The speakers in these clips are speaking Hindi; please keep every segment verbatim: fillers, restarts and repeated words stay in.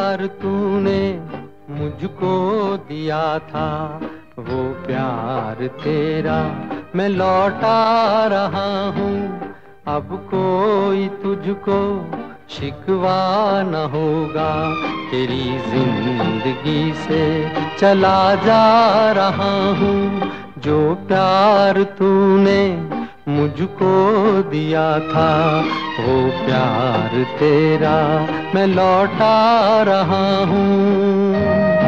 प्यार तूने मुझको दिया था, वो प्यार तेरा मैं लौटा रहा हूँ। अब कोई तुझको शिकवा न होगा, तेरी जिंदगी से चला जा रहा हूँ। जो प्यार तूने मुझको दिया था, वो प्यार तेरा मैं लौटा रहा हूँ।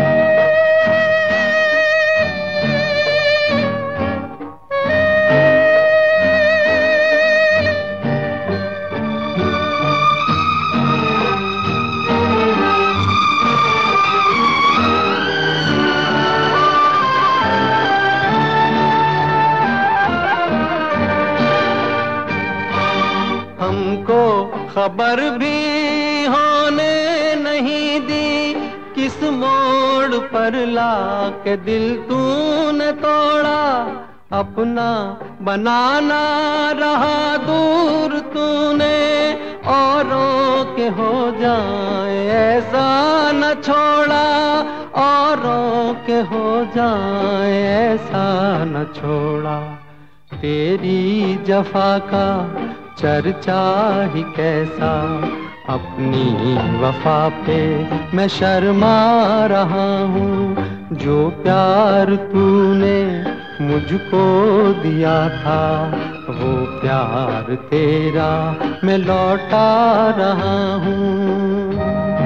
हमको खबर भी होने नहीं दी, किस मोड़ पर लाके दिल तूने तोड़ा। अपना बनाना रहा दूर तूने, औरों के हो जाए ऐसा न छोड़ा, औरों के हो जाए ऐसा न छोड़ा। तेरी जफा का चर्चा ही कैसा, अपनी वफा पे मैं शर्मा रहा हूँ। जो प्यार तूने मुझको दिया था, वो प्यार तेरा मैं लौटा रहा हूँ।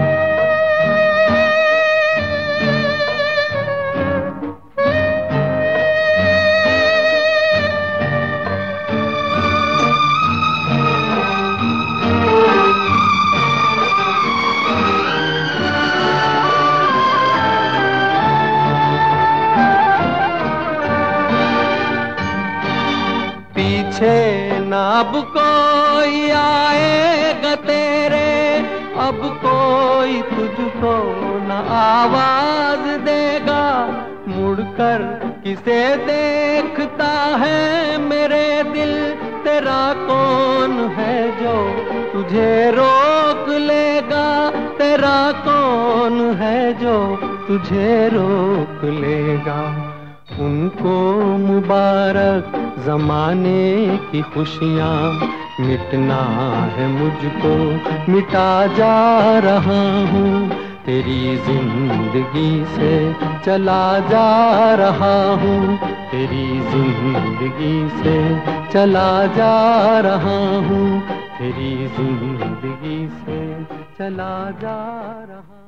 पीछे न अब कोई आएगा तेरे, अब कोई तुझको न आवाज देगा। मुड़कर किसे देखता है मेरे दिल, तेरा कौन है जो तुझे रोक लेगा, तेरा कौन है जो तुझे रोक लेगा। उनको मुबारक जमाने की खुशियाँ, मिटना है मुझको मिटा जा रहा हूँ। तेरी जिंदगी से चला जा रहा हूँ, तेरी जिंदगी से चला जा रहा हूँ, तेरी जिंदगी से चला जा रहा हूँ।